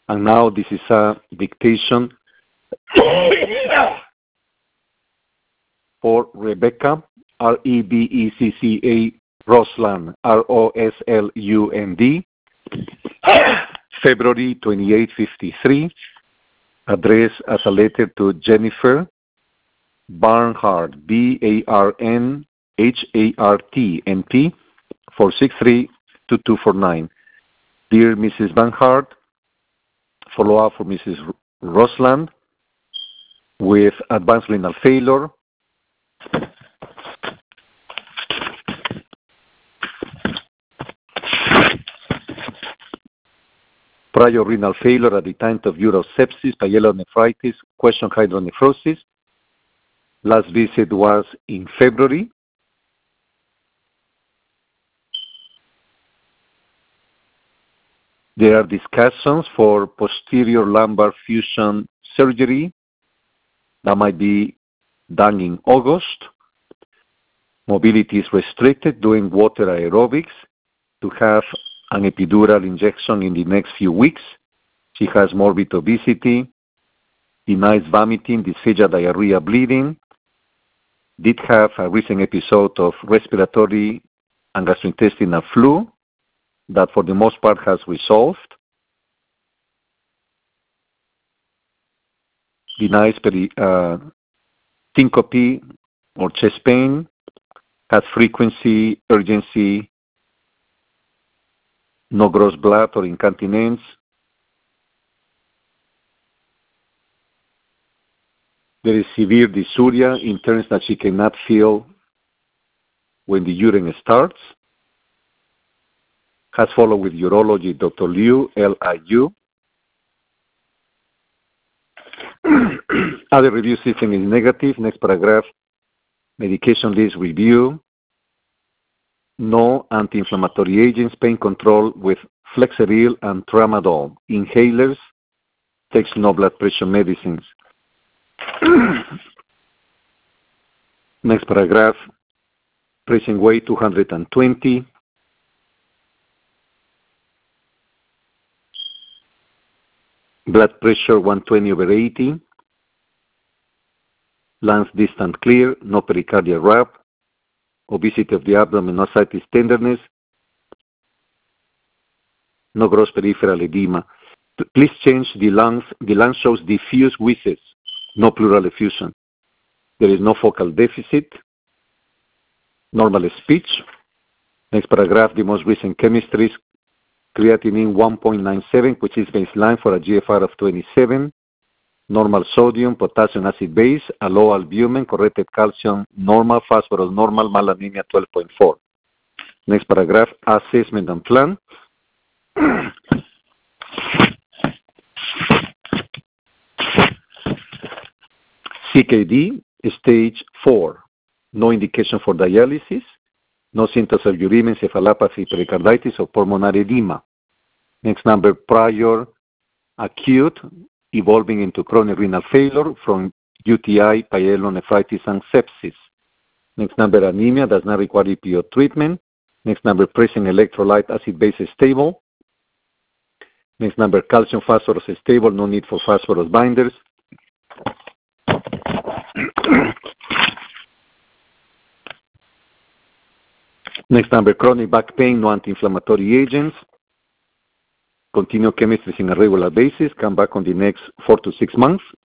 And now this is a dictation for Rebecca, Rebecca Roslund, Roslund, February 28, 53, addressed as a letter to Jennifer Barnhart, Barnhart, NP, 463-2249. Dear Mrs. Barnhart, follow-up for Mrs. Roslund with advanced renal failure. Prior renal failure at the time of urosepsis, pyelonephritis, question hydronephrosis. Last visit was in February. There are discussions for posterior lumbar fusion surgery that might be done in August. Mobility is restricted, doing water aerobics to have an epidural injection in the next few weeks. She has morbid obesity, denies vomiting, dysphagia, diarrhea, bleeding, did have a recent episode of respiratory and gastrointestinal flu that for the most part has resolved. Denies syncope or chest pain, has frequency, urgency, no gross blood or incontinence. There is severe dysuria in terms that she cannot feel when the urine starts. Has followed with urology, Dr. Liu, Liu. Other review system is negative. Next paragraph, medication list review. No anti-inflammatory agents, pain control with Flexeril and Tramadol. Inhalers, takes no blood pressure medicines. Next paragraph, present weight 220. Blood pressure 120/80. Lungs distant clear, no pericardial rap. Obesity of the abdomen, no ascites tenderness. No gross peripheral edema. Please change the lungs. The lung shows diffuse wheezes, no pleural effusion. There is no focal deficit. Normal speech. Next paragraph, the most recent chemistries. Creatinine 1.97, which is baseline for a GFR of 27. Normal sodium, potassium, acid base, a low albumin, corrected calcium, normal, phosphorus, normal, malanemia 12.4. Next paragraph, assessment and plan. CKD, stage 4. No indication for dialysis. No symptoms of uremia, encephalopathy, pericarditis, or pulmonary edema. Next number, prior acute, evolving into chronic renal failure from UTI, pyelonephritis, and sepsis. Next number, anemia, does not require EPO treatment. Next number, present electrolyte, acid base is stable. Next number, calcium, phosphorus is stable, no need for phosphorus binders. Next number, chronic back pain, no anti-inflammatory agents. Continue chemistry on a regular basis. Come back on the next 4 to 6 months.